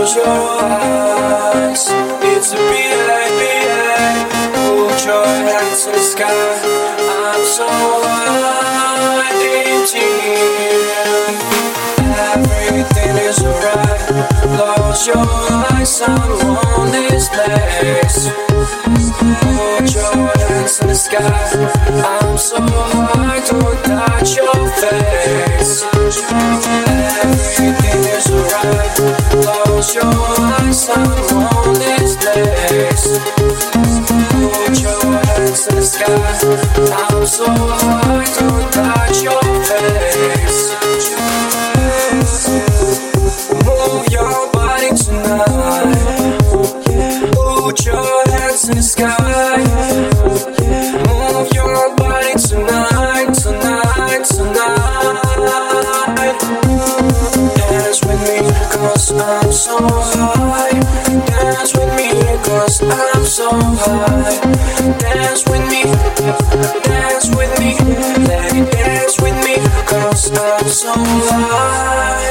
Close your eyes. It's a B.A.B.A. Put your hands in the sky. I'm so high, empty. Everything is alright. Close your eyes. I'm on this place. Put your hands in the sky. I'm so high, don't touch your face. Everything is alright. Close your eyes, I'm on this place. Put your hands in the sky. I'm so high, don't touch your face. Move your body tonight. Put your hands in the sky. Move your body tonight, tonight, tonight. Dance with me, cause I'm so high. Dance with me, cause I'm so high. Dance with me, dance with me. Let it dance with me, cause I'm so high.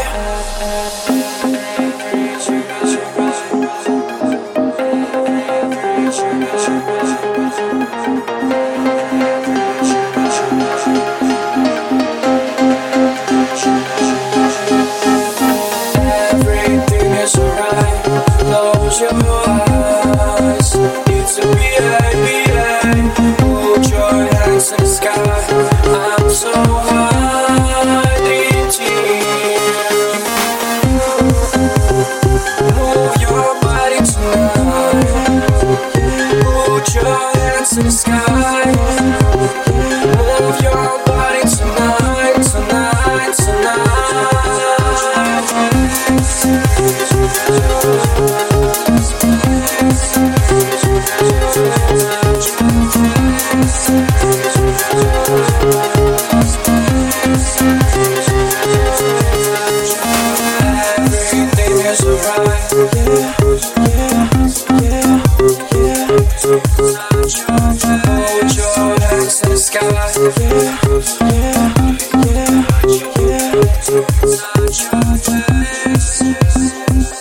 Everything is alright. Close your eyes. It's a B.A.B.A. Put your hands in the sky. I'm so high, empty. Move your body tonight. Put your hands in the sky. Move your body tonight, tonight, tonight. Everything is alright. Hold your hands in the sky. Touch your face.